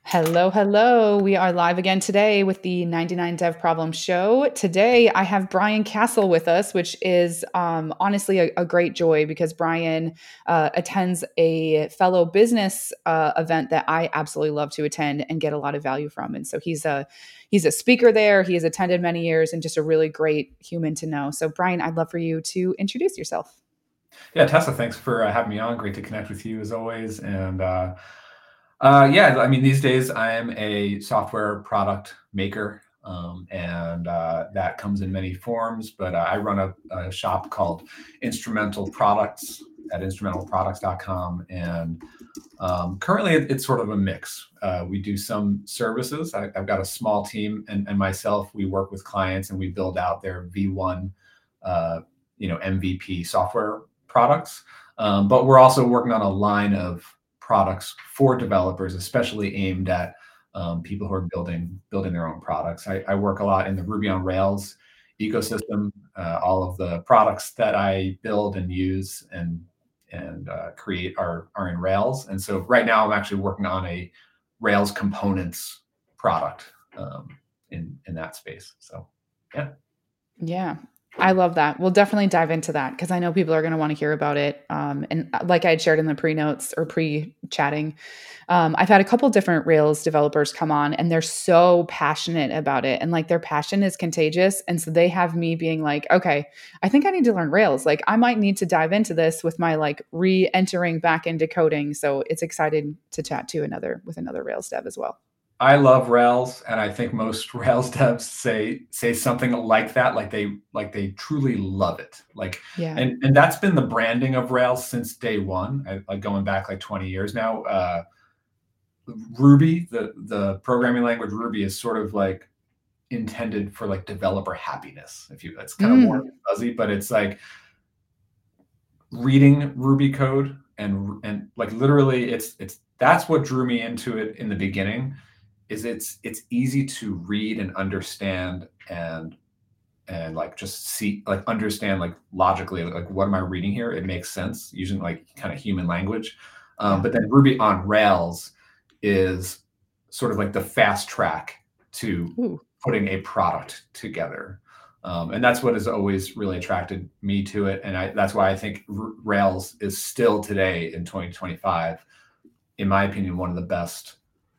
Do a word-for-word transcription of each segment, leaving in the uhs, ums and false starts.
Hello, hello. We are live again today with the ninety-nine Dev Problem Show. Today, I have Brian Castle with us, which is um, honestly a, a great joy because Brian uh, attends a fellow business uh, event that I absolutely love to attend and get a lot of value from. And so he's a he's a speaker there. He has attended many years and just a really great human to know. So, Brian, I'd love for you to introduce yourself. Yeah, Tessa, thanks for uh, having me on. Great to connect with you as always. And uh, uh, yeah, I mean, these days I am a software product maker, um, and uh, that comes in many forms. But uh, I run a, a shop called Instrumental Products at instrumental products dot com, and um, currently it, it's sort of a mix. Uh, we do some services. I, I've got a small team, and, and myself. We work with clients and we build out their V one, uh, you know, M V P software products. Um, but we're also working on a line of products for developers, especially aimed at um, people who are building building their own products. I, I work a lot in the Ruby on Rails ecosystem. Uh, all of the products that I build and use and and uh, create are are in Rails. And so right now I'm actually working on a Rails components product um, in in that space. So yeah. Yeah, I love that. We'll definitely dive into that because I know people are going to want to hear about it. Um, and like I had shared in the pre notes or pre chatting, um, I've had a couple different Rails developers come on and they're so passionate about it. And like their passion is contagious. And so they have me being like, okay, I think I need to learn Rails. Like I might need to dive into this with my like re entering back into coding. So it's exciting to chat to another with another Rails dev as well. I love Rails, and I think most Rails devs say say something like that, like they like they truly love it. Like, Yeah. and and that's been the branding of Rails since day one. I, like going back like twenty years now. Uh, Ruby, the the programming language Ruby, is sort of like intended for like developer happiness. If you, it's kind of warm Mm, and fuzzy, but it's like reading Ruby code and and like literally, it's it's that's what drew me into it in the beginning is it's it's easy to read and understand and and like just see like understand like logically like what am I reading here? It makes sense using like kind of human language. Um, yeah. but then Ruby on Rails is sort of like the fast track to Ooh. putting a product together. Um, and that's what has always really attracted me to it. And I, that's why I think R- Rails is still today in twenty twenty-five, in my opinion, one of the best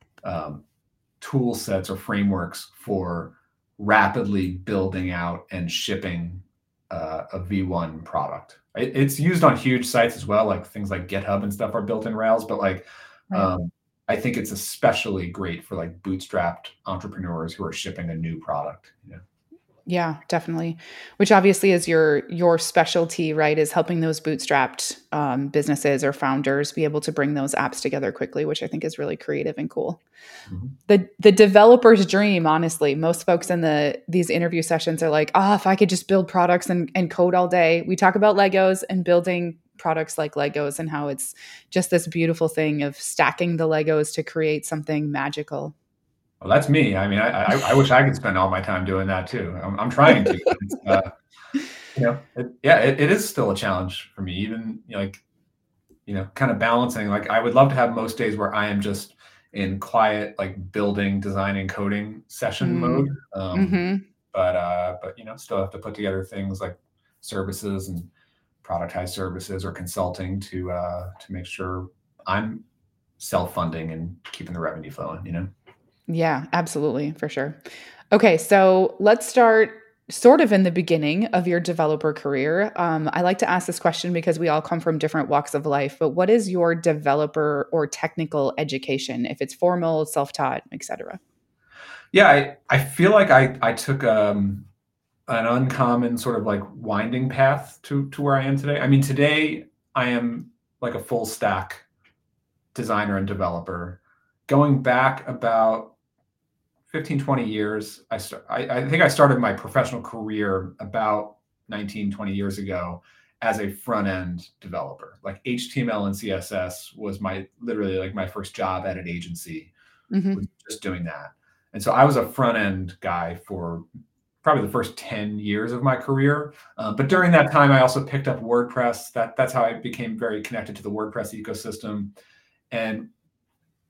um, tool sets or frameworks for rapidly building out and shipping uh, a V one product. It, it's used on huge sites as well, like things like GitHub and stuff are built in Rails, but like Right. um, I think it's especially great for like bootstrapped entrepreneurs who are shipping a new product. You know? Yeah, definitely. Which obviously is your your specialty, right? Is helping those bootstrapped um, businesses or founders be able to bring those apps together quickly, which I think is really creative and cool. Mhm. The the developer's dream, honestly. Most folks in the these interview sessions are like, oh, if I could just build products and, and code all day. We talk about Legos and building products like Legos and how it's just this beautiful thing of stacking the Legos to create something magical. Well, that's me. I mean, I, I, I wish I could spend all my time doing that too. I'm, I'm trying to, but it's, uh, you know, it, yeah, it, it is still a challenge for me. Even you know, like you know, kind of balancing. Like I would love to have most days where I am just in quiet, like building, designing, coding session mode. Mm, Um, hmm. but uh, but you know, still have to put together things like services and productized services or consulting to uh, to make sure I'm self-funding and keeping the revenue flowing. You know. Yeah, absolutely, for sure. Okay, so let's start sort of in the beginning of your developer career. Um, I like to ask this question because we all come from different walks of life, but what is your developer or technical education, if it's formal, self-taught, et cetera? Yeah, I, I feel like I I took um, an uncommon sort of like winding path to to where I am today. I mean, today I am like a full stack designer and developer. Going back about fifteen, twenty years, I, st- I, I think I started my professional career about nineteen, twenty years ago as a front end developer. Like H T M L and C S S was my literally like my first job at an agency, was Hmm. just doing that. And so I was a front end guy for probably the first ten years of my career. Uh, but during that time, I also picked up WordPress. That, that's how I became very connected to the WordPress ecosystem. And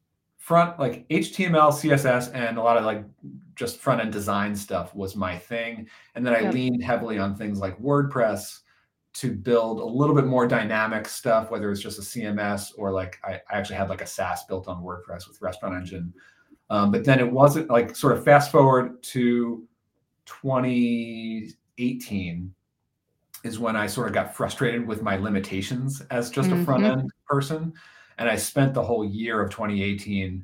front, like H T M L, C S S, and a lot of like just front end design stuff was my thing. And then I Yep. leaned heavily on things like WordPress to build a little bit more dynamic stuff, whether it's just a C M S or like I, I actually had like a SaaS built on WordPress with Restaurant Engine. Um, but then it wasn't like sort of fast forward to twenty eighteen is when I sort of got frustrated with my limitations as just a front Mm-hmm. end person. And I spent the whole year of twenty eighteen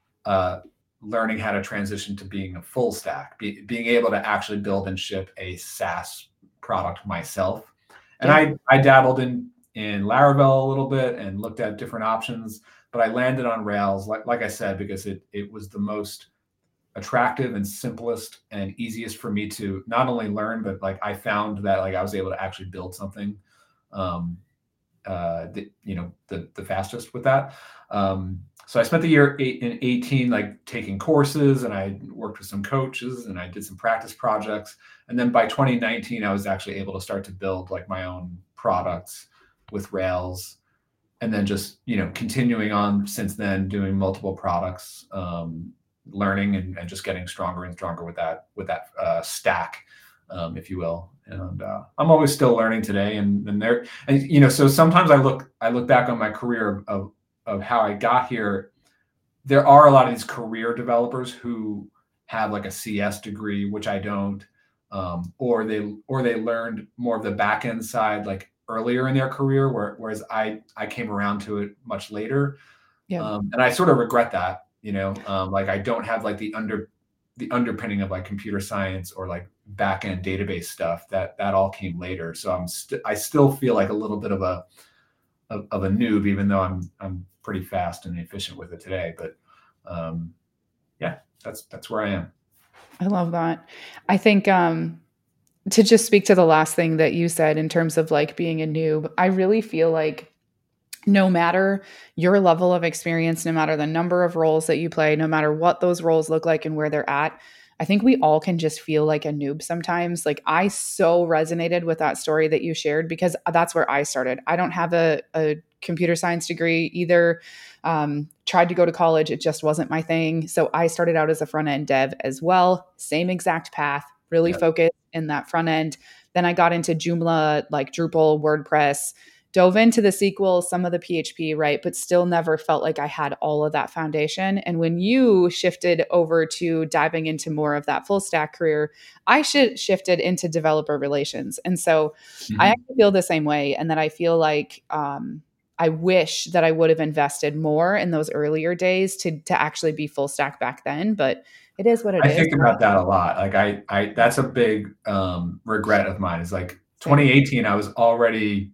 uh, learning how to transition to being a full stack, be, being able to actually build and ship a SaaS product myself. And Yeah. I, I dabbled in, in Laravel a little bit and looked at different options, but I landed on Rails, like, like I said, because it, it was the most attractive and simplest and easiest for me to not only learn, but like I found that like I was able to actually build something, um, uh, the, you know, the the fastest with that. Um, so I spent the year eight, in eighteen like taking courses, and I worked with some coaches, and I did some practice projects. And then by twenty nineteen, I was actually able to start to build like my own products with Rails, and then just you know continuing on since then, doing multiple products. Um, learning and, and just getting stronger and stronger with that with that uh, stack, um, if you will. And uh, I'm always still learning today. And and there, and you know, so sometimes I look I look back on my career of of how I got here. There are a lot of these career developers who have like a C S degree, which I don't, um, or they or they learned more of the back end side like earlier in their career, where, whereas I I came around to it much later. Yep. Um, and I sort of regret that, you know, um, like I don't have like the under the underpinning of like computer science or like back end database stuff that that all came later. So I'm st- I still feel like a little bit of a of, of a noob, even though I'm I'm pretty fast and efficient with it today. But um, yeah, that's that's where I am. I love that. I think um, to just speak to the last thing that you said in terms of like being a noob, I really feel like no matter your level of experience, no matter the number of roles that you play, no matter what those roles look like and where they're at, I think we all can just feel like a noob sometimes. Like I so resonated with that story that you shared because that's where I started. I don't have a, a computer science degree either. Um, tried to go to college, it just wasn't my thing. So I started out as a front end dev as well, same exact path, really Yeah. focused in that front end. Then I got into Joomla, like Drupal, WordPress, dove into the S Q L, some of the P H P, right? But still never felt like I had all of that foundation. And when you shifted over to diving into more of that full stack career, I sh- shifted into developer relations. And so I Mhm. actually feel the same way. And that I feel like, um, I wish that I would have invested more in those earlier days to to actually be full stack back then, but it is what it I is. think about that a lot. Like I, I that's a big um, regret of mine. Is like Same. twenty eighteen, I was already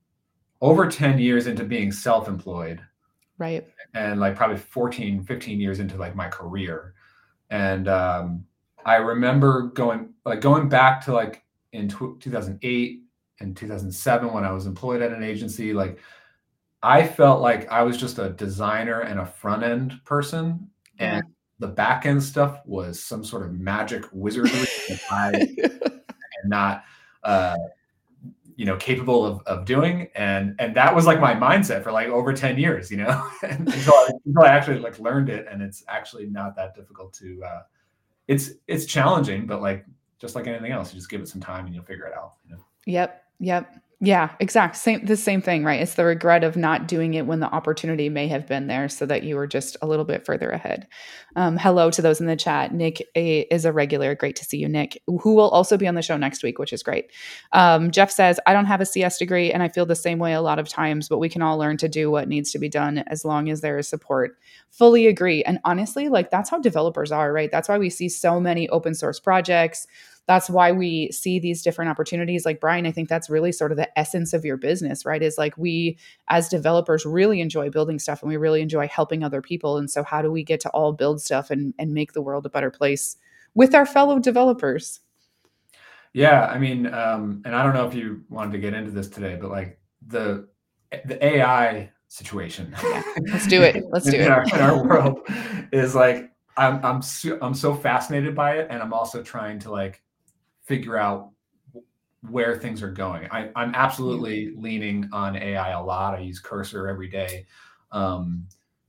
over ten years into being self-employed, Right. and like probably fourteen, fifteen years into like my career. And um, I remember going like going back to like in tw- two thousand eight and two thousand seven when I was employed at an agency. Like I felt like I was just a designer and a front end person, and Yeah. the back end stuff was some sort of magic wizardry that I am not. Uh, you know, capable of, of doing. And, and that was like my mindset for like over ten years, you know, until I, until I actually like learned it. And it's actually not that difficult to, uh, it's, it's challenging, but like, just like anything else, you just give it some time and you'll figure it out. You know? Yep. Yep. Yeah, exact same the same thing, right? It's the regret of not doing it when the opportunity may have been there so that you were just a little bit further ahead. Um, hello to those in the chat. Nick a, is a regular. Great to see you, Nick, who will also be on the show next week, which is great. Um, Jeff says, I don't have a C S degree and I feel the same way a lot of times, but we can all learn to do what needs to be done as long as there is support. Fully agree. And honestly, like that's how developers are, right? That's why we see so many open source projects. That's why we see these different opportunities. Like Brian, I think that's really sort of the essence of your business, right? Is like we as developers really enjoy building stuff and we really enjoy helping other people. And so how do we get to all build stuff and, and make the world a better place with our fellow developers? Yeah. I mean, um, and I don't know if you wanted to get into this today, but like the, the A I situation Yeah, let's do it. Let's in, do in our, in our it. world is like, I'm, I'm, so, I'm so fascinated by it. And I'm also trying to like figure out where things are going. I, I'm absolutely yeah. leaning on A I a lot. I use Cursor every day. Um,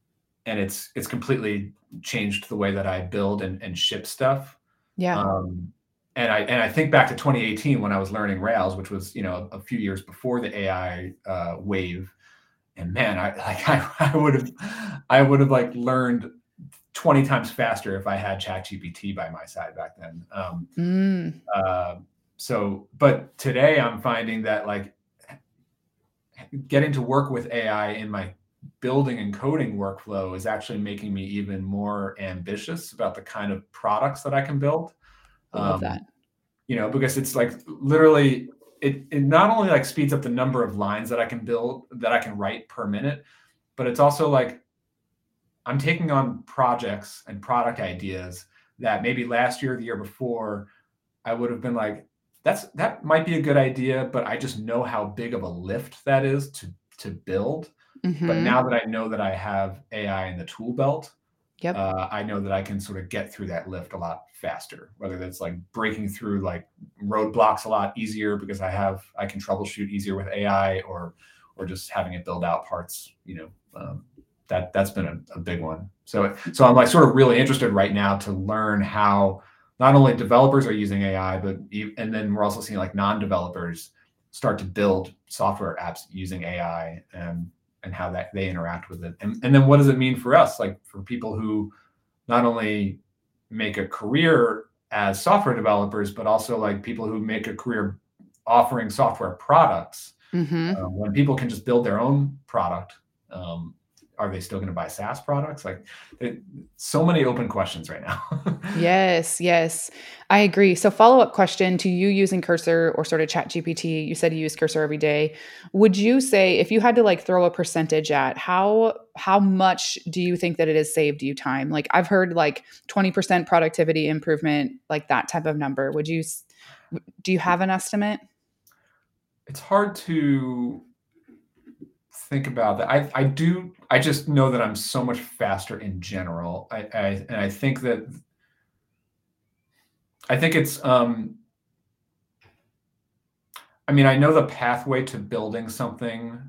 and it's it's completely changed the way that I build and, and ship stuff. Yeah. Um, and I and I think back to twenty eighteen when I was learning Rails, which was, you know, a few years before the A I uh, wave. And man, I like I, I would have I would have like learned twenty times faster if I had ChatGPT by my side back then. Um, Mm. uh, so, but today I'm finding that like getting to work with A I in my building and coding workflow is actually making me even more ambitious about the kind of products that I can build. I love Um, that. you know, because it's like literally it, it not only like speeds up the number of lines that I can build, that I can write per minute, but it's also like I'm taking on projects and product ideas that maybe last year or the year before I would have been like, that's that might be a good idea, but I just know how big of a lift that is to to build. But Mm-hmm. now that I know that I have A I in the tool belt, Yep. uh, I know that I can sort of get through that lift a lot faster, whether that's like breaking through like roadblocks a lot easier because I have, I can troubleshoot easier with A I, or, or just having it build out parts, you know, um, that that's been a, a big one. So, so I'm like sort of really interested right now to learn how not only developers are using A I, but, and then we're also seeing like non-developers start to build software apps using A I, and and how that they interact with it. And, and then what does it mean for us? Like for people who not only make a career as software developers, but also like people who make a career offering software products. Mm-hmm. Um, when people can just build their own product, um, are they still going to buy SaaS products? Like it, so many open questions right now. Yes, yes, I agree. So follow-up question to you using Cursor or sort of Chat G P T. You said you use Cursor every day. Would you say if you had to like throw a percentage at how how much do you think that it has saved you time? Like I've heard like twenty percent productivity improvement, like that type of number. Would you do you have an estimate? It's hard to think about that. I, I do. I just know that I'm so much faster in general. I, I and I think that I think it's. Um, I mean, I know the pathway to building something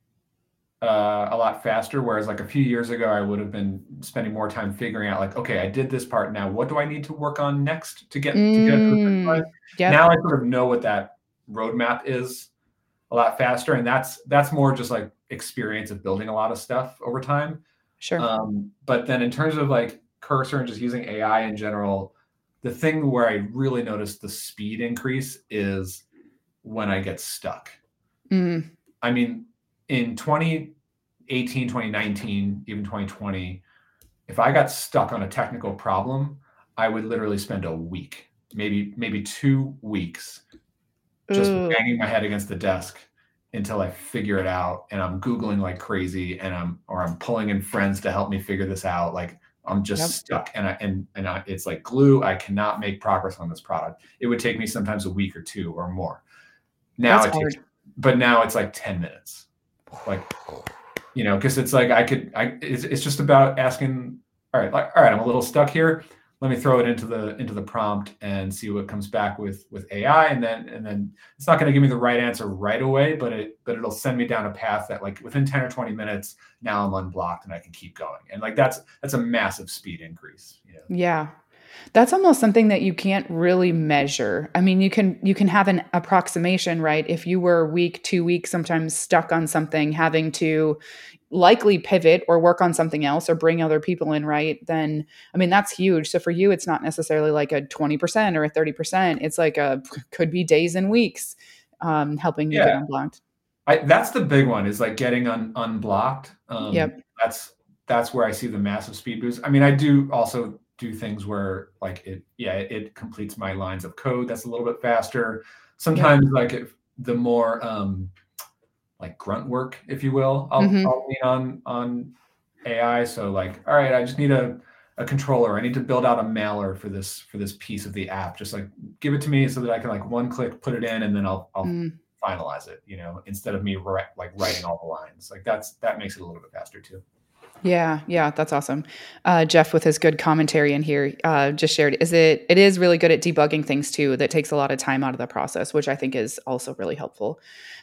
uh, a lot faster. Whereas, like a few years ago, I would have been spending more time figuring out, like, okay, I did this part. Now, what do I need to work on next to get to get to the finish line? Mm, Now, yep, I sort of know what that roadmap is a lot faster, and that's that's more just like experience of building a lot of stuff over time. sure. Um, but then in terms of like Cursor and just using A I in general, the thing where I really notice the speed increase is when I get stuck. Mm, I mean, in twenty eighteen, twenty nineteen, even twenty twenty, if I got stuck on a technical problem, I would literally spend a week, maybe maybe two weeks just ooh, banging my head against the desk until I figure it out. And I'm Googling like crazy, and I'm, or I'm pulling in friends to help me figure this out. Like I'm just yep, stuck, and I, and, and I, it's like glue. I cannot make progress on this product. It would take me sometimes a week or two or more. Now that's it takes, hard. but now it's like ten minutes. Like, you know, cause it's like, I could, I, it's, it's just about asking, all right, like, all right, I'm a little stuck here. Let me throw it into the into the prompt and see what comes back with with A I, and then and then it's not going to give me the right answer right away, but it but it'll send me down a path that like within ten or twenty minutes now I'm unblocked and I can keep going, and like that's that's a massive speed increase. You know? Yeah. That's almost something that you can't really measure. I mean, you can you can have an approximation, right? If you were a week, two weeks, sometimes stuck on something, having to likely pivot or work on something else or bring other people in, right? Then, I mean, that's huge. So for you, it's not necessarily like a twenty percent or a thirty percent. It's like a could be days and weeks um, helping you get Yeah, unblocked. I, that's the big one is like getting un, unblocked. Um, Yep. that's that's where I see the massive speed boost. I mean, I do also do things where like it, yeah, it, it completes my lines of code. That's a little bit faster. Yep. Sometimes like if the more um, like grunt work, if you will, I'll, Hmm. I'll lean on on A I. So like, all right, I just need a a controller. I need to build out a mailer for this for this piece of the app. Just like give it to me so that I can like one click put it in, and then I'll I'll Mm. finalize it, you know, instead of me ri- like writing all the lines. Like that's that makes it a little bit faster too. Yeah, yeah, that's awesome. Uh, Jeff, with his good commentary in here, uh, just shared. Is it? It is really good at debugging things too. That takes a lot of time out of the process, which I think is also really helpful.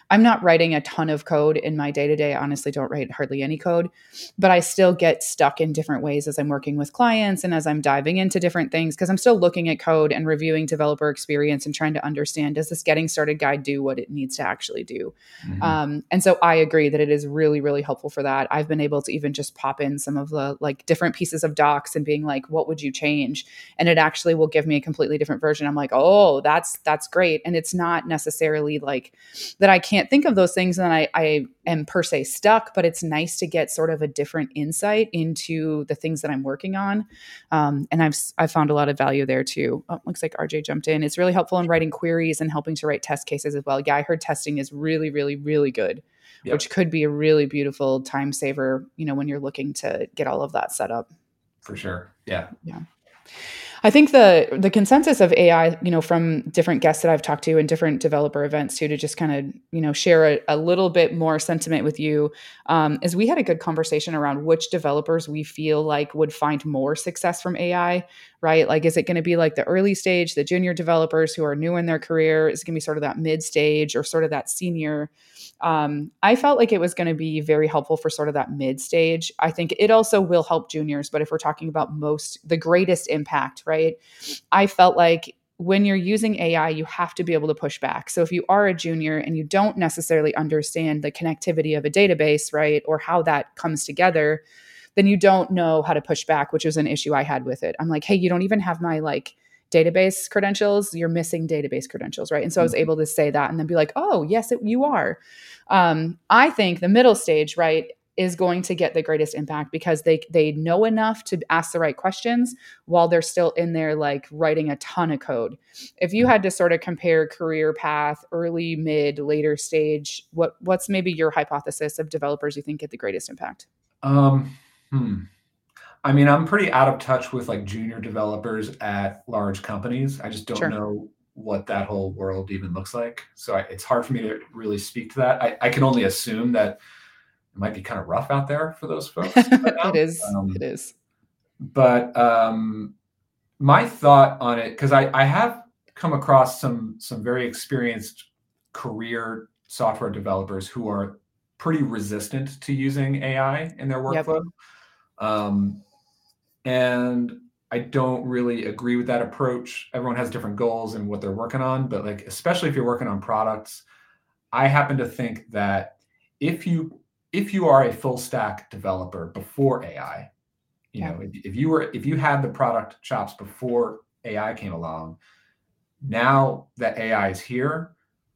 I'm not writing a ton of code in my day to day. I honestly don't write hardly any code, but I still get stuck in different ways as I'm working with clients and as I'm diving into different things, because I'm still looking at code and reviewing developer experience and trying to understand, does this getting started guide do what it needs to actually do? Mm-hmm. Um, and so I agree that it is really, really helpful for that. I've been able to even just pop in some of the like different pieces of docs and being like, what would you change? And it actually will give me a completely different version. I'm like, oh, that's, that's great. And it's not necessarily like that I can't think of those things and I, I am per se stuck, but it's nice to get sort of a different insight into the things that I'm working on. Um, and I've, I've found a lot of value there too. Oh, looks like R J jumped in. It's really helpful in writing queries and helping to write test cases as well. Yeah, I heard testing is really, really, really good, yep. which could be a really beautiful time saver, you know, when you're looking to get all of that set up. For sure. Yeah. Yeah. I think the the consensus of A I, you know, from different guests that I've talked to and different developer events too, to just kind of, you know, share a, a little bit more sentiment with you, um, is we had a good conversation around which developers we feel like would find more success from A I, right? Like, is it going to be like the early stage, the junior developers who are new in their career? Is it going to be sort of that mid stage or sort of that senior? Um, I felt like it was going to be very helpful for sort of that mid stage. I think it also will help juniors, but if we're talking about most, the greatest impact, right? I felt like when you're using A I, you have to be able to push back. So if you are a junior and you don't necessarily understand the connectivity of a database, right, or how that comes together, then you don't know how to push back, which was an issue I had with it. I'm like, hey, you don't even have my like database credentials, you're missing database credentials, right? And so I was able to say that and then be like, oh, yes, it, you are. Um, I think the middle stage, right, is going to get the greatest impact because they they know enough to ask the right questions while they're still in there like writing a ton of code. If you had to sort of compare career path, early, mid, later stage, what what's maybe your hypothesis of developers you think get the greatest impact? Um, hmm. I mean, I'm pretty out of touch with like junior developers at large companies. I just don't Sure. know what that whole world even looks like. So I, it's hard for me to really speak to that. I, I can only assume that it might be kind of rough out there for those folks. Right now. It is. Um, it is. But um, my thought on it, because I, I have come across some some very experienced career software developers who are pretty resistant to using A I in their workflow. Yep. Um, and I don't really agree with that approach. Everyone has different goals and what they're working on, but like, especially if you're working on products, I happen to think that if you if you are a full stack developer before A I, you yeah. know, if, if you were if you had the product chops before A I came along, now that A I is here,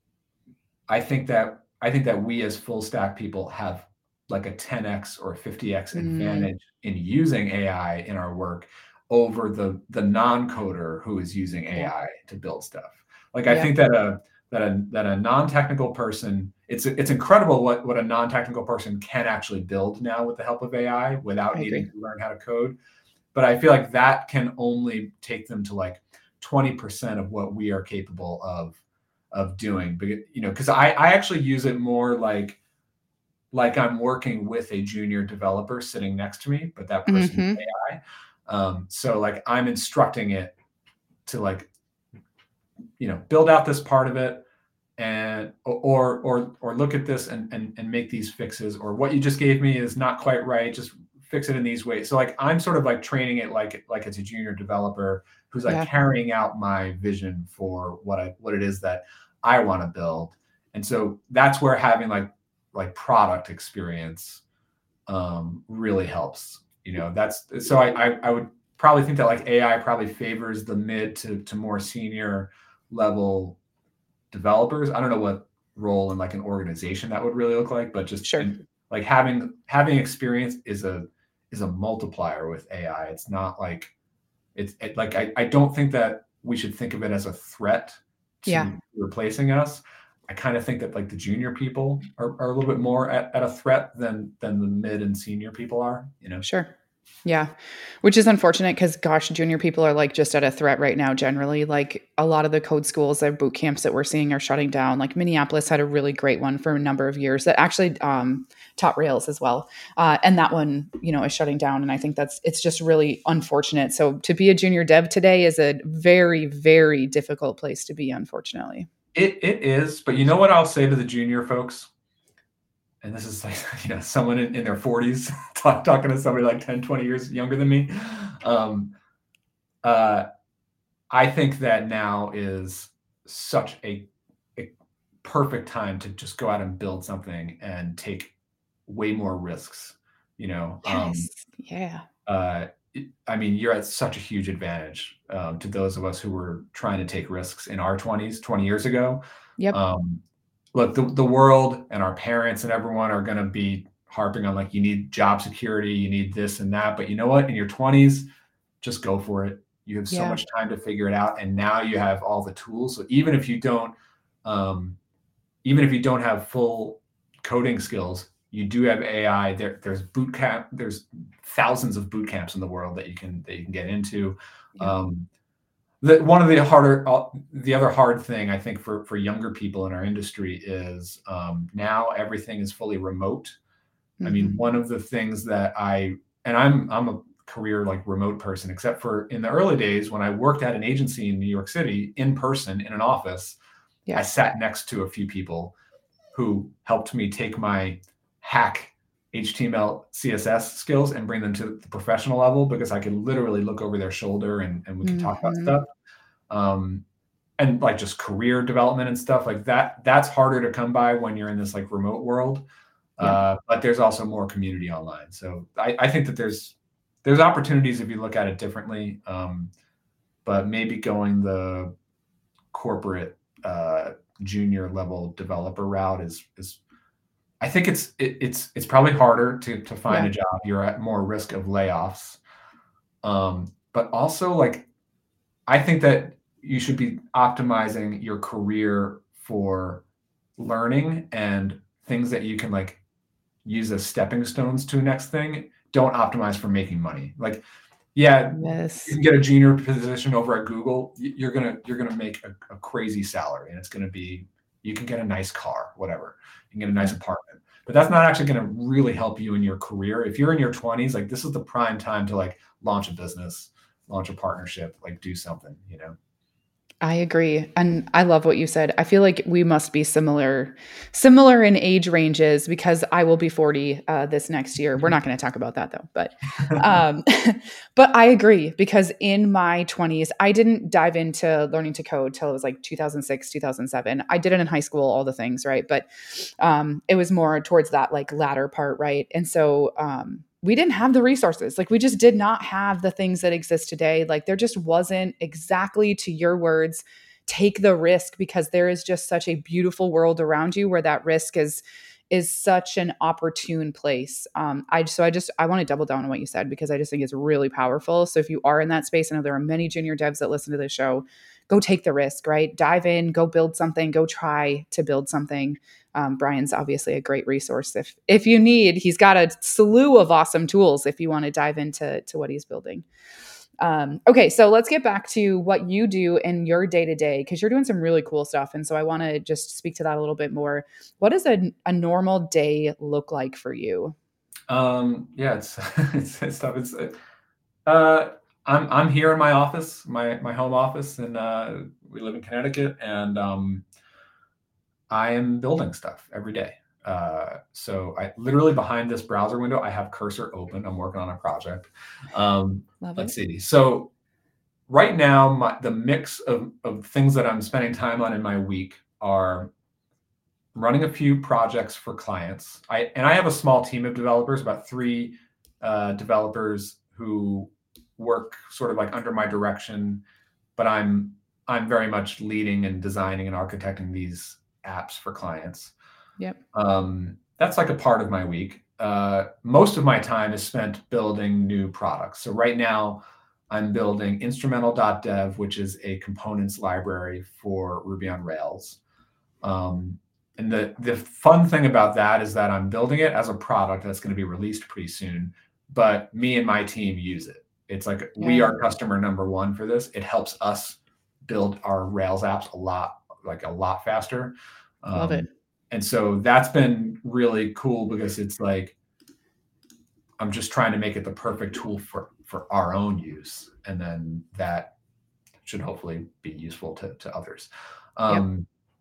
I think that I think that we as full stack people have like a ten X or fifty X mm. advantage in using A I in our work over the the non-coder who is using A I yeah. to build stuff. Like I yeah. think that a that a that a non-technical person, it's it's incredible what what a non-technical person can actually build now with the help of A I without I needing agree. to learn how to code. But I feel like that can only take them to like twenty percent of what we are capable of of doing. But you know, because I I actually use it more like like I'm working with a junior developer sitting next to me, but that person mm-hmm. is A I. Um, so like I'm instructing it to like, you know, build out this part of it and or or or look at this and and and make these fixes, or what you just gave me is not quite right. Just fix it in these ways. So like I'm sort of like training it like like it's a junior developer who's like yeah. carrying out my vision for what I what it is that I want to build. And so that's where having like like product experience um, really helps. You know, that's so I, I I would probably think that like A I probably favors the mid to to more senior level developers. I don't know what role in like an organization that would really look like, but just sure. in, like having having experience is a is a multiplier with A I. It's not like it's it, like I, I don't think that we should think of it as a threat to yeah. replacing us. I kind of think that like the junior people are, are a little bit more at, at a threat than than the mid and senior people are, you know? Sure. Yeah. Which is unfortunate because gosh, junior people are like just at a threat right now generally. Like a lot of the code schools and boot camps that we're seeing are shutting down. Like Minneapolis had a really great one for a number of years that actually um, taught Rails as well. Uh, and that one, you know, is shutting down. And I think that's, it's just really unfortunate. So to be a junior dev today is a very, very difficult place to be, unfortunately. It it is, but you know what I'll say to the junior folks? And this is like, you know, someone in, in their forties talk, talking to somebody like ten, twenty years younger than me. Um, uh, I think that now is such a, a perfect time to just go out and build something and take way more risks, you know. Um, Yes. Yeah. uh, it- I mean, you're at such a huge advantage um, to those of us who were trying to take risks in our twenties, twenty years ago. Yep. Um, look, the, the world and our parents and everyone are going to be harping on like, you need job security, you need this and that. But you know what? In your twenties, just go for it. You have so Yeah. much time to figure it out. And now you have all the tools. So even if you don't, um, even if you don't have full coding skills, you do have A I. There, there's boot camp. There's thousands of boot camps in the world that you can that you can get into. Yep. Um, the, one of the harder, uh, the other hard thing I think for for younger people in our industry is um, now everything is fully remote. I mean, Mm-hmm. one of the things that I and I'm I'm a career like remote person, except for in the early days when I worked at an agency in New York City in person in an office. I Yep. sat next to a few people who helped me take my hack H T M L, C S S skills and bring them to the professional level because I could literally look over their shoulder and, and we could talk about Mm-hmm. stuff. Um, and like just career development and stuff like that. That's harder to come by when you're in this like remote world. Yep. Uh, but there's also more community online. So I, I think that there's there's opportunities if you look at it differently. Um, but maybe going the corporate uh, junior level developer route is is I think it's it, it's it's probably harder to to find Yeah. a job. You're at more risk of layoffs. Um, but also like I think that you should be optimizing your career for learning and things that you can like use as stepping stones to the next thing. Don't optimize for making money. Like, yeah, you Yes. can get a junior position over at Google. y- You're gonna you're gonna make a, a crazy salary, and it's gonna be you can get a nice car, whatever. You can get a nice Yep. apartment, but that's not actually gonna really help you in your career. If you're in your twenties, like this is the prime time to like launch a business, launch a partnership, like do something. You know. I agree. And I love what you said. I feel like we must be similar, similar in age ranges because I will be forty uh, this next year. We're not going to talk about that though, but, um, but I agree because in my twenties, I didn't dive into learning to code till it was like two thousand six, two thousand seven. I did it in high school, all the things, right? But, um, it was more towards that like latter part, right? And so, um, we didn't have the resources. Like we just did not have the things that exist today. Like there just wasn't exactly to your words, take the risk because there is just such a beautiful world around you where that risk is is such an opportune place. Um, I so I just I want to double down on what you said because I just think it's really powerful. So if you are in that space, I know there are many junior devs that listen to this show, go take the risk, right? Dive in, go build something, go try to build something. Um, Brian's obviously a great resource if if you need. He's got a slew of awesome tools if you want to dive into to what he's building. Um, okay, so let's get back to what you do in your day to day because you're doing some really cool stuff, and so I want to just speak to that a little bit more. What does a, a normal day look like for you? Um, yeah, it's it's, it's tough. It's uh, I'm I'm here in my office, my my home office, and uh, we live in Connecticut, and um, I am building stuff every day. Uh, so I literally behind this browser window, I have cursor open. I'm working on a project. Um, Love let's it. see. So right now, my, the mix of, of things that I'm spending time on in my week are running a few projects for clients. I and I have a small team of developers, about three uh, developers who work sort of like under my direction, but I'm I'm very much leading and designing and architecting these apps for clients. Yep. Um, that's like a part of my week. Uh, most of my time is spent building new products. So right now, I'm building instrumental.dev, which is a components library for Ruby on Rails. Um, and the the fun thing about that is that I'm building it as a product that's going to be released pretty soon, but me and my team use it. It's like we Yeah. are customer number one for this. It helps us build our Rails apps a lot, like a lot faster. Love it. Um, and so that's been really cool because it's like I'm just trying to make it the perfect tool for for our own use, and then that should hopefully be useful to to others. Yep. Um,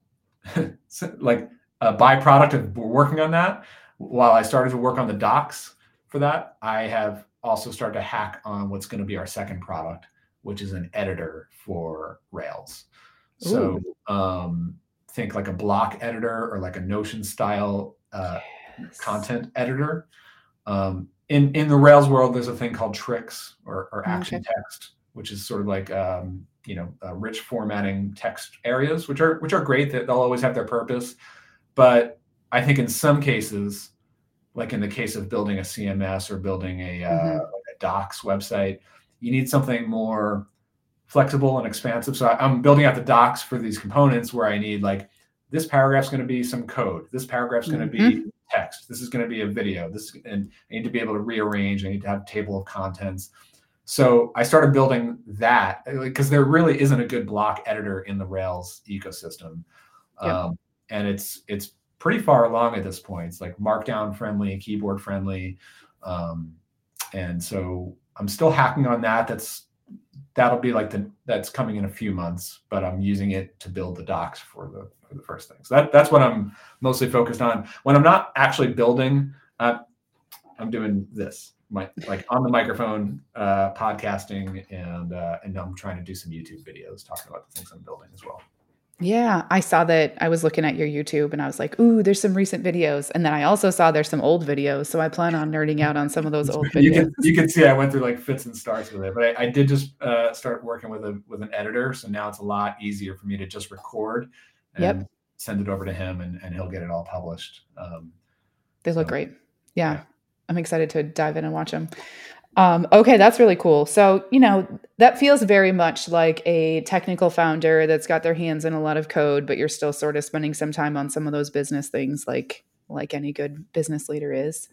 like a byproduct of working on that, while I started to work on the docs for that, I have also started to hack on what's going to be our second product, which is an editor for Rails. So um, think like a block editor or like a Notion style uh, yes. content editor. Um, in, in the Rails world, there's a thing called tricks or, or action okay. text, which is sort of like, um, you know, uh, rich formatting text areas, which are, which are great. That they'll always have their purpose. But I think in some cases, like in the case of building a C M S or building a, uh, mm-hmm. like a docs website, you need something more flexible and expansive. So I'm building out the docs for these components where I need like, this paragraph's going to be some code. This paragraph's going to mm-hmm. be text. This is going to be a video. This, and I need to be able to rearrange. I need to have a table of contents. So I started building that because there really isn't a good block editor in the Rails ecosystem. Yep. Um, and it's, it's pretty far along at this point. It's like markdown friendly, keyboard friendly. Um, and so I'm still hacking on that. That's, that'll be like the, that's coming in a few months, but I'm using it to build the docs for the, for the first thing. So that, that's what I'm mostly focused on. When I'm not actually building, uh, I'm doing this, my, like on the microphone, uh, podcasting, and, uh, and I'm trying to do some YouTube videos talking about the things I'm building as well. Yeah, I saw that. I was looking at your YouTube and I was like, ooh, there's some recent videos. And then I also saw there's some old videos. So I plan on nerding out on some of those old videos. You can, you can see I went through like fits and starts with it, but I, I did just uh, start working with a with an editor. So now it's a lot easier for me to just record and yep. send it over to him and, and he'll get it all published. Um, they look so, great. Yeah, yeah. I'm excited to dive in and watch them. Um, okay, that's really cool. So, you know, that feels very much like a technical founder that's got their hands in a lot of code, but you're still sort of spending some time on some of those business things like, like any good business leader is.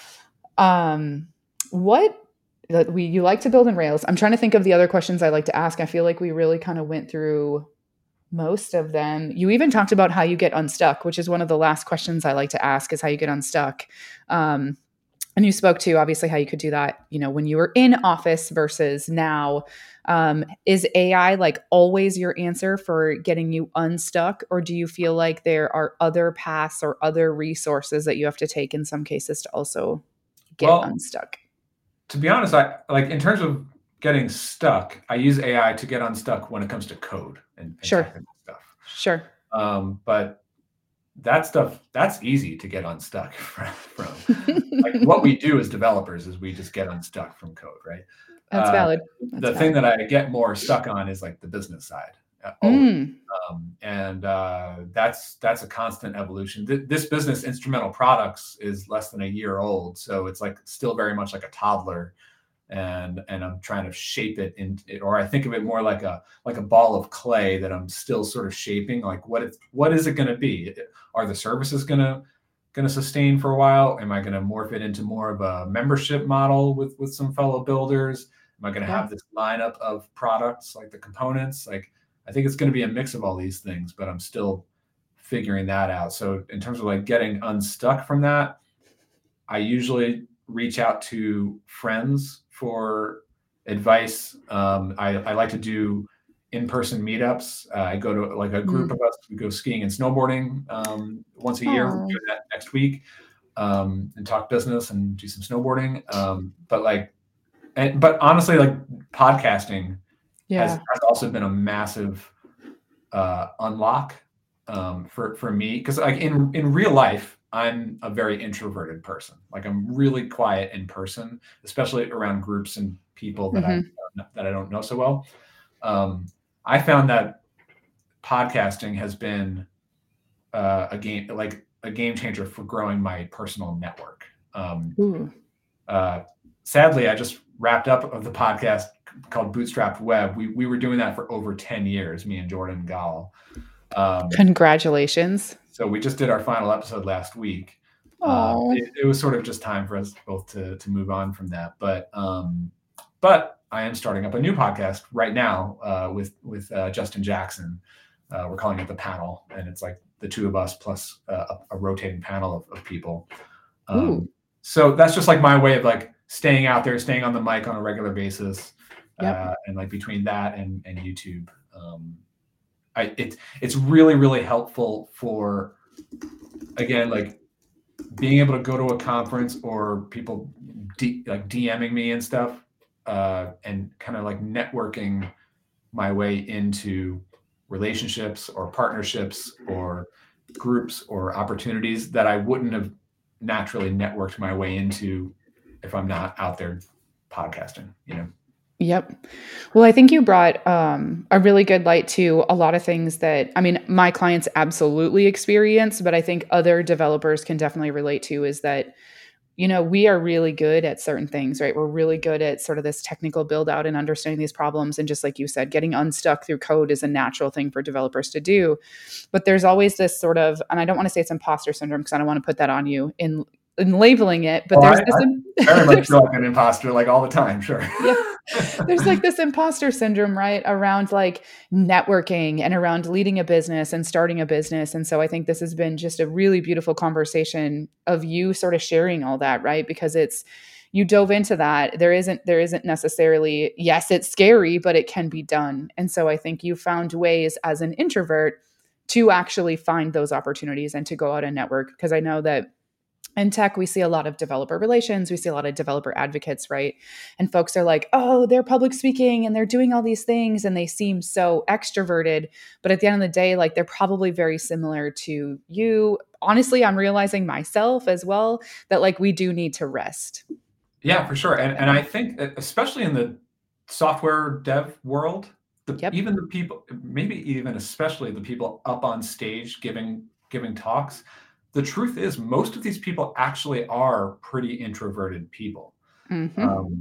Um, what we, you like to build in Rails. I'm trying to think of the other questions I like to ask. I feel like we really kind of went through most of them. You even talked about how you get unstuck, which is one of the last questions I like to ask is how you get unstuck. Um, And you spoke to obviously how you could do that, you know, when you were in office versus now. Um, is A I like always your answer for getting you unstuck? Or do you feel like there are other paths or other resources that you have to take in some cases to also get well, unstuck? To be honest, I like in terms of getting stuck, I use A I to get unstuck when it comes to code and, and sure. technical stuff. Sure. Um, but that stuff, that's easy to get unstuck from. from. Like what we do as developers is we just get unstuck from code, right? That's uh, valid. That's the valid. thing that I get more stuck on is like the business side. Uh, mm. um, and uh, that's that's a constant evolution. Th- this business, Instrumental Products, is less than a year old. So it's like still very much like a toddler. And and I'm trying to shape it in, or I think of it more like a like a ball of clay that I'm still sort of shaping. Like what it, what is it going to be? Are the services going to going to sustain for a while? Am I going to morph it into more of a membership model with with some fellow builders? Am I going to yeah. have this lineup of products like the components? Like I think it's going to be a mix of all these things, but I'm still figuring that out. So in terms of like getting unstuck from that, I usually reach out to friends for advice. Um, I, I like to do in-person meetups. Uh, I go to like a group mm. of us. We go skiing and snowboarding um, once a Aww. year. We'll do that next week um, and talk business and do some snowboarding. Um, but like, and, but honestly, like podcasting yeah. has, has also been a massive uh, unlock um, for for me because like in in real life. I'm a very introverted person. Like I'm really quiet in person, especially around groups and people that mm-hmm. I that I don't know so well. Um, I found that podcasting has been uh, a game like a game changer for growing my personal network. Um, uh, sadly, I just wrapped up of the podcast called Bootstrapped Web. We we were doing that for over ten years, me and Jordan Gall. Um, Congratulations. So we just did our final episode last week. Uh, it, it was sort of just time for us both to to move on from that. But um, but I am starting up a new podcast right now uh, with with uh, Justin Jackson. Uh, we're calling it The Panel, and it's like the two of us plus uh, a, a rotating panel of, of people. Um, so that's just like my way of like staying out there, staying on the mic on a regular basis, yep. uh, and like between that and and YouTube. Um, I it's it's really, really helpful for, again, like being able to go to a conference or people D, like DMing me and stuff, uh, and kind of like networking my way into relationships or partnerships or groups or opportunities that I wouldn't have naturally networked my way into if I'm not out there podcasting, you know? Yep. Well, I think you brought um, a really good light to a lot of things that, I mean, my clients absolutely experience, but I think other developers can definitely relate to is that, you know, we are really good at certain things, right? We're really good at sort of this technical build out and understanding these problems. And just like you said, getting unstuck through code is a natural thing for developers to do. But there's always this sort of, and I don't want to say it's imposter syndrome because I don't want to put that on you in in labeling it, but Oh, there's I, this, I very much feel like an imposter, like all the time. Sure. yeah, there's like this imposter syndrome, right? Around like networking and around leading a business and starting a business. And so I think this has been just a really beautiful conversation of you sort of sharing all that, right? Because it's, you dove into that. There isn't, there isn't necessarily, yes, it's scary, but it can be done. And so I think you found ways as an introvert to actually find those opportunities and to go out and network. Because I know that in tech, we see a lot of developer relations. We see a lot of developer advocates, right? And folks are like, oh, they're public speaking and they're doing all these things and they seem so extroverted. But at the end of the day, like they're probably very similar to you. Honestly, I'm realizing myself as well that like we do need to rest. Yeah, for sure. And and I think that especially in the software dev world, the Yep. even the people, maybe even especially the people up on stage giving giving talks, the truth is most of these people actually are pretty introverted people. Mm-hmm. Um,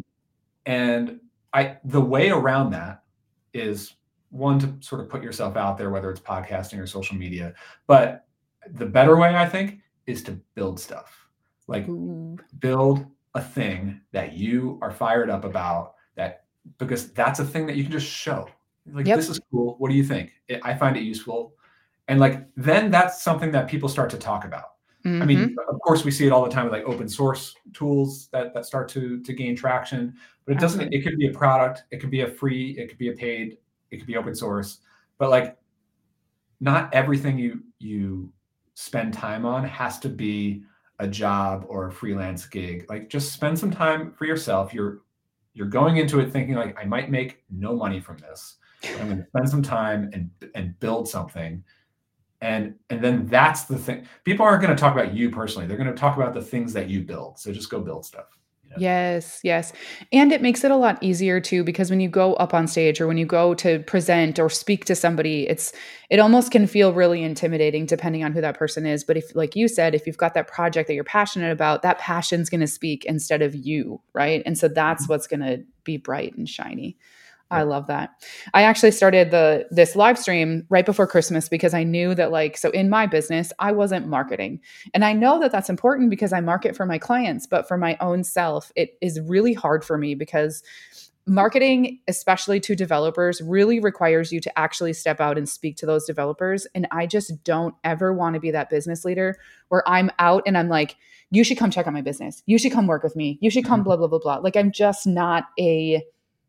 and I the way around that is one to sort of put yourself out there, whether it's podcasting or social media. But the better way, I think, is to build stuff. Like Ooh. build a thing that you are fired up about, that because that's a thing that you can just show. Like, Yep. this is cool. What do you think? It, I find it useful. And like, then that's something that people start to talk about. I mean, Mm-hmm. of course, we see it all the time with like open source tools that, that start to, to gain traction, but it doesn't, Absolutely. it could be a product, it could be a free, it could be a paid, it could be open source, but like not everything you, you spend time on has to be a job or a freelance gig. Like just spend some time for yourself. You're, you're going into it thinking like, I might make no money from this, but I'm going to spend some time and, and build something. And and then that's the thing. People aren't going to talk about you personally. They're going to talk about the things that you build. So just go build stuff. You know? Yes, yes. And it makes it a lot easier too, because when you go up on stage or when you go to present or speak to somebody, it's it almost can feel really intimidating depending on who that person is. But if, like you said, if you've got that project that you're passionate about, that passion's going to speak instead of you, right? And so that's Mhm. what's going to be bright and shiny. I Yep. love that. I actually started the this live stream right before Christmas because I knew that like so in my business I wasn't marketing. And I know that that's important because I market for my clients, but for my own self it is really hard for me because marketing, especially to developers, really requires you to actually step out and speak to those developers, and I just don't ever want to be that business leader where I'm out and I'm like, you should come check out my business. You should come work with me. You should come Mhm. blah blah blah blah. Like I'm just not a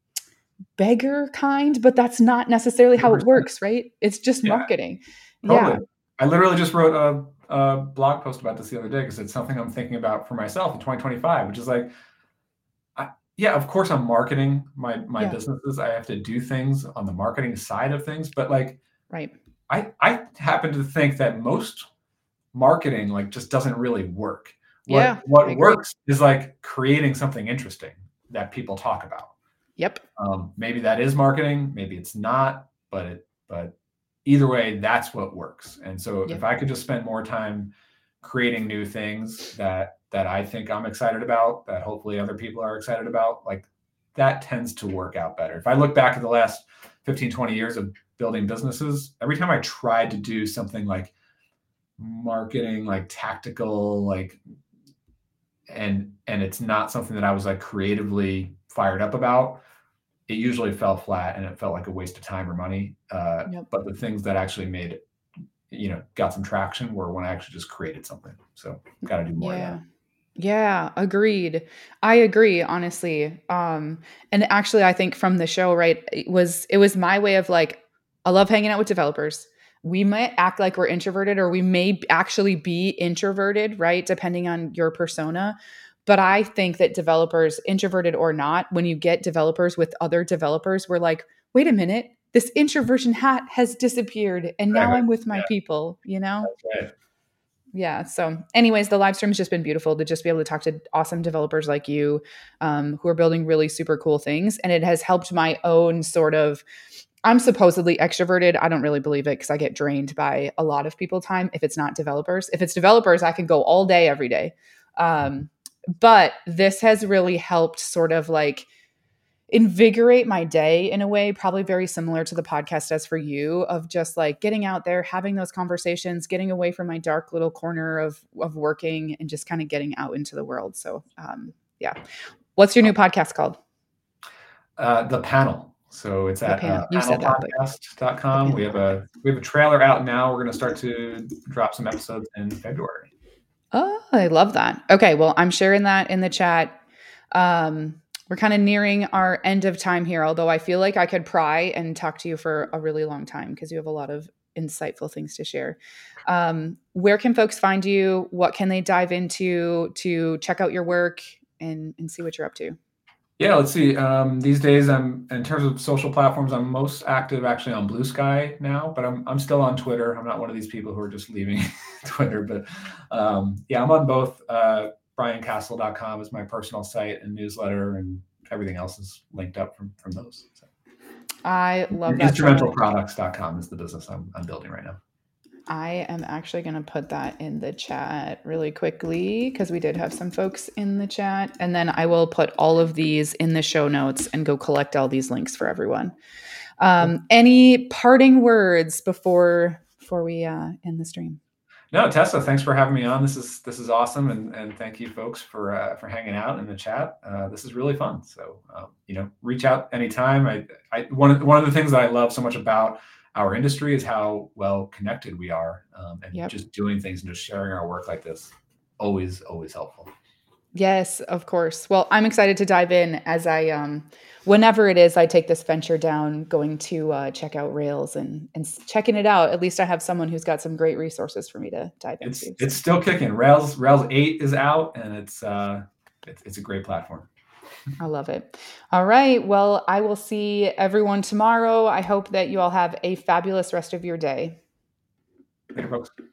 beggar kind, but that's not necessarily how it one hundred percent. works, right? It's just Yeah, marketing. totally. Yeah. I literally just wrote a, a blog post about this the other day because it's something I'm thinking about for myself in twenty twenty-five, which is like, I, yeah, of course I'm marketing my my Yeah. businesses. I have to do things on the marketing side of things, but like Right. I I happen to think that most marketing like just doesn't really work. What Yeah, I what agree. works is like creating something interesting that people talk about. Yep. Um, maybe that is marketing, maybe it's not, but it but either way, that's what works. And so if Yep. I could just spend more time creating new things that that I think I'm excited about, that hopefully other people are excited about, like that tends to work out better. If I look back at the last fifteen, twenty years of building businesses, every time I tried to do something like marketing, like tactical, like and and it's not something that I was like creatively fired up about, it usually fell flat and it felt like a waste of time or money. Uh, Yep. but the things that actually made it, you know, got some traction were when I actually just created something. So got to do more of that. Yeah. Yeah, agreed. I agree, honestly. Um, and actually I think from the show, right, it was it was my way of like I love hanging out with developers. We might act like we're introverted, or we may actually be introverted, right? Depending on your persona. But I think that developers, introverted or not, when you get developers with other developers, we're like, wait a minute, this introversion hat has disappeared. And now Exactly. I'm with my Yeah, people, you know? that's right. Yeah. So, anyways, the live stream has just been beautiful to just be able to talk to awesome developers like you, um, who are building really super cool things. And it has helped my own sort of, I'm supposedly extroverted. I don't really believe it because I get drained by a lot of people time if it's not developers. If it's developers, I can go all day, every day. Um, but this has really helped sort of like invigorate my day in a way, probably very similar to the podcast does for you, of just like getting out there, having those conversations, getting away from my dark little corner of of working, and just kind of getting out into the world. So um, yeah. What's your new podcast called? Uh, the panel. So it's The at panel. uh, You panel said that, but podcast dot the com. We panel have podcast. a we have a trailer out now. We're going to start to drop some episodes in February. Oh, I love that. Okay, well, I'm sharing that in the chat. Um, we're kind of nearing our end of time here, although I feel like I could pry and talk to you for a really long time because you have a lot of insightful things to share. Um, where can folks find you? What can they dive into to check out your work and, and see what you're up to? Yeah, let's see. Um, these days, I'm in terms of social platforms, I'm most active actually on Blue Sky now, but I'm I'm still on Twitter. I'm not one of these people who are just leaving Twitter, but um, yeah, I'm on both. Uh, brian castle dot com is my personal site and newsletter, and everything else is linked up from from those. So. I love that. instrumental products dot com is the business I'm I'm building right now. I am actually going to put that in the chat really quickly because we did have some folks in the chat. And then I will put all of these in the show notes and go collect all these links for everyone. Um, any parting words before before we uh, end the stream? No, Tessa, thanks for having me on. This is this is awesome, and and thank you folks for uh, for hanging out in the chat. Uh, this is really fun. So um, you know, reach out anytime. I, I one of one of the things that I love so much about our industry is how well connected we are, um, and yep. just doing things and just sharing our work like this, always always helpful. Yes, of course. Well, I'm excited to dive in as I, um, whenever it is I take this venture down, going to uh, check out Rails and and checking it out. At least I have someone who's got some great resources for me to dive it's, into. It's still kicking. Rails Rails eight is out, and it's uh, it's, it's a great platform. I love it. All right. Well, I will see everyone tomorrow. I hope that you all have a fabulous rest of your day. Later, folks.